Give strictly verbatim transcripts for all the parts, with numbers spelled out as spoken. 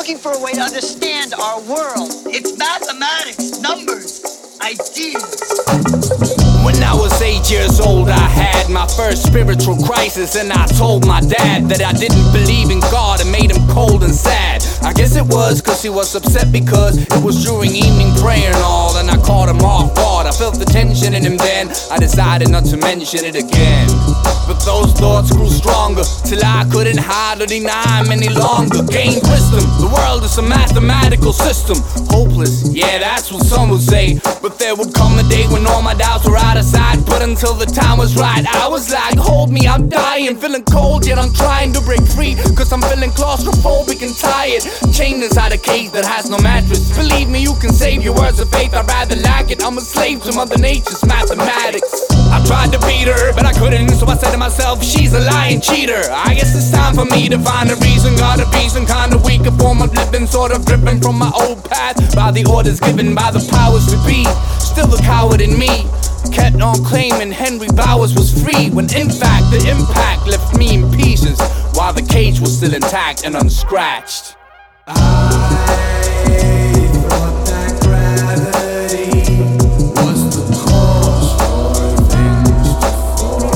looking for a way to understand our world. It's mathematics, numbers, ideas. When I was eight years old, I had my first spiritual crisis, and I told my dad that I didn't believe in God and made him cold and sad. I guess it was cause he was upset because it was during evening prayer and all, and I caught him off guard. I felt the tension in him then, I decided not to mention it again. But those thoughts grew stronger till I couldn't hide or deny him any longer. Gained wisdom, the world is a mathematical system. Hopeless, yeah, that's what some would say. But there would come a day when all my doubts were out of sight. But until the time was right, I was like, hold me, I'm dying. Feeling cold, yet I'm trying to break free, cause I'm feeling claustrophobic and tired, chained inside a cage that has no mattress. Believe me, you can save your words of faith, I'd rather lack it. I'm a slave to Mother Nature's mathematics. I tried to beat her, but I couldn't, so I said to myself, she's a lying cheater. I guess it's time for me to find a reason. Gotta be some kind of weaker form of living, sort of driven from my old path by the orders given by the powers to be. Still the coward in me kept on claiming Henry Bowers was free, when in fact the impact left me in pieces while the cage was still intact and unscratched. I thought that gravity was the cause for things to fall.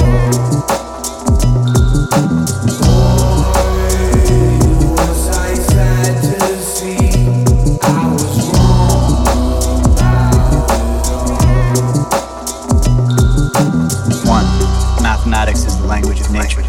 Boy, was I sad to see I was wrong about it all. One, mathematics is the language of nature.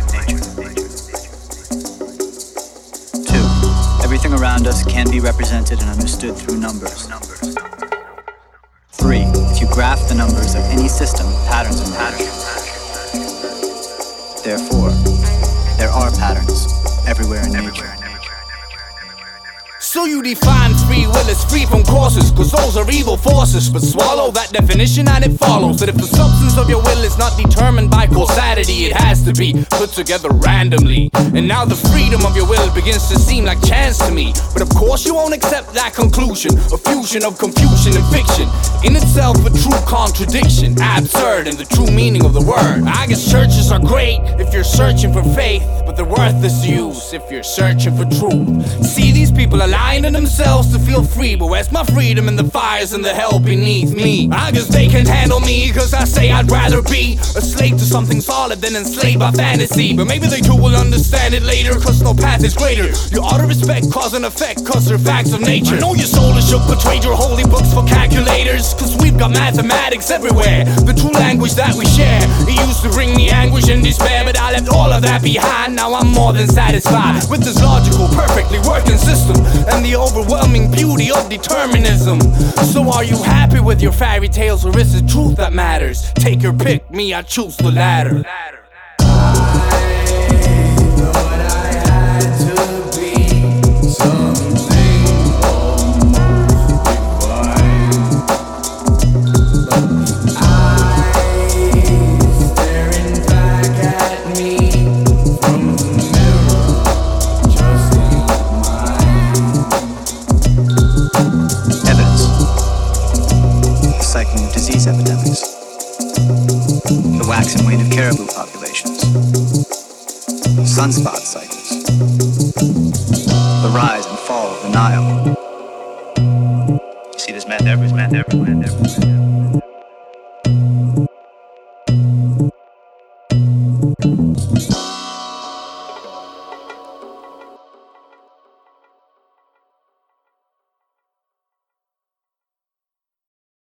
Everything around us can be represented and understood through numbers. Three, if you graph the numbers of any system, patterns and patterns. Therefore, there are patterns everywhere in nature. So you define free will as free from causes, cause those are evil forces. But swallow that definition and it follows that if the substance of your will is not determined by causality, it has to be put together randomly. And now the freedom of your will begins to seem like chance to me. But of course you won't accept that conclusion, a fusion of confusion and fiction, in itself a true contradiction, absurd in the true meaning of the word. I guess churches are great if you're searching for faith, but they're worthless to use if you're searching for truth. See, these people are lying to themselves to feel free, but where's my freedom in the fires and the hell beneath me? I guess they can't handle me, cause I say I'd rather be a slave to something solid than enslaved by fantasy. But maybe they too will understand it later, cause no path is greater. You ought to respect cause and effect, cause they're facts of nature. I know your soul is shook, but trade your holy books for calculators, cause we've got mathematics everywhere, the true language that we share. It used to bring me anguish and despair, but I left all of that behind. Now I'm more than satisfied with this logical, perfectly working system and the overwhelming beauty of determinism. So are you happy with your fairy tales, or is it truth that matters? Take your pick, me I choose the latter. Disease epidemics, the wax and wane of caribou populations, sunspot cycles, the rise and fall of the Nile. You see this math everywhere, math everywhere, math everywhere.